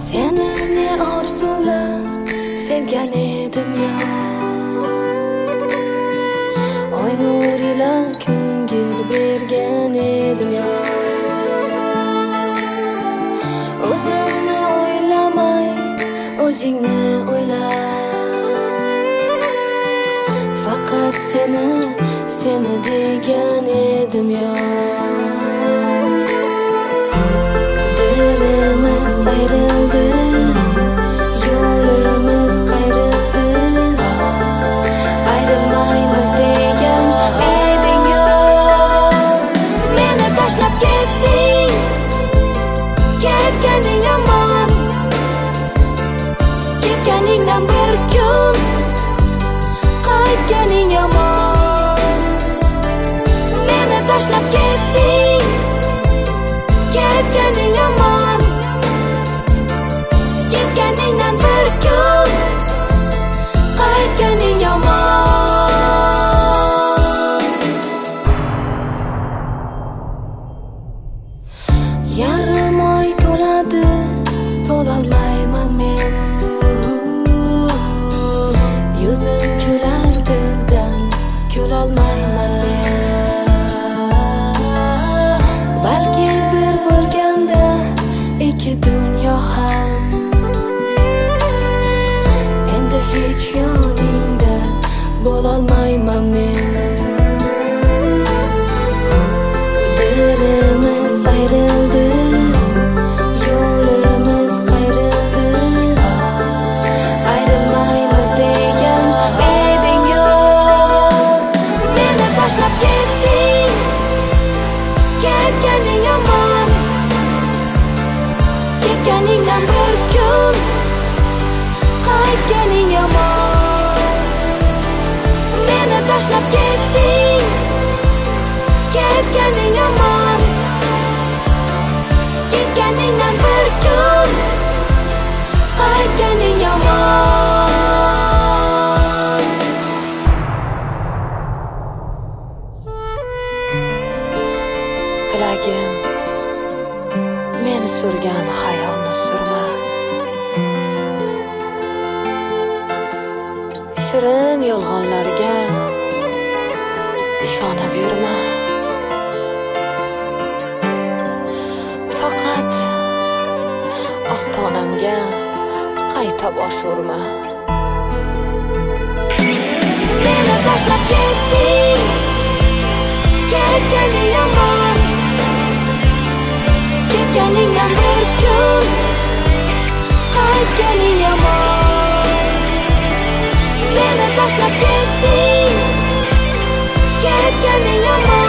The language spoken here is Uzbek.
Seni ne orzulab sevgan edim ya. Oy nur ila ko'ngil bergan edim ya. O'zimni o'ylamay o'zingni o'yla. Faqat seni degan edim ya. Dilimiz ayrildi, yo'limiz qayrildi. Ayrılmaymiz degan eding yo. Meni tashlab ketding, ketganing yomon. Ketganingdan bir kun qaytganing yomon. Meni tashlab ketding, ketganing yomon. Ketganingdan bir kun qaytganing yomon. Yarim oy to'ladi, to'lolmayman men. Yuzim kular dildan, kulolmayman men. Balki bir bo'lganda ikki dunyo ham. Endi hech yoningda bo'lolmayman men. Dilimiz ayrildi, yo'limiz qayrildi. Ayrılmaymiz degan eding yo. Meni tashlab ketding, ketganing yomon. Ketganingdan bir kun qaytganing yomon. Meni tashlab ketding, ketganing yomon. Ketganingdan bir kun qaytganing yomon. Tilagim meni surgan xayolni surma. Shirin yolg'onlarga ishonib yurma. Faqat ostonamga qayta bosh urma. Meni tashlab ketding, ketganing yomon. Ketganingdan bir kun qaytganing yomon. Meni tashlab ketding, ketganing yomon.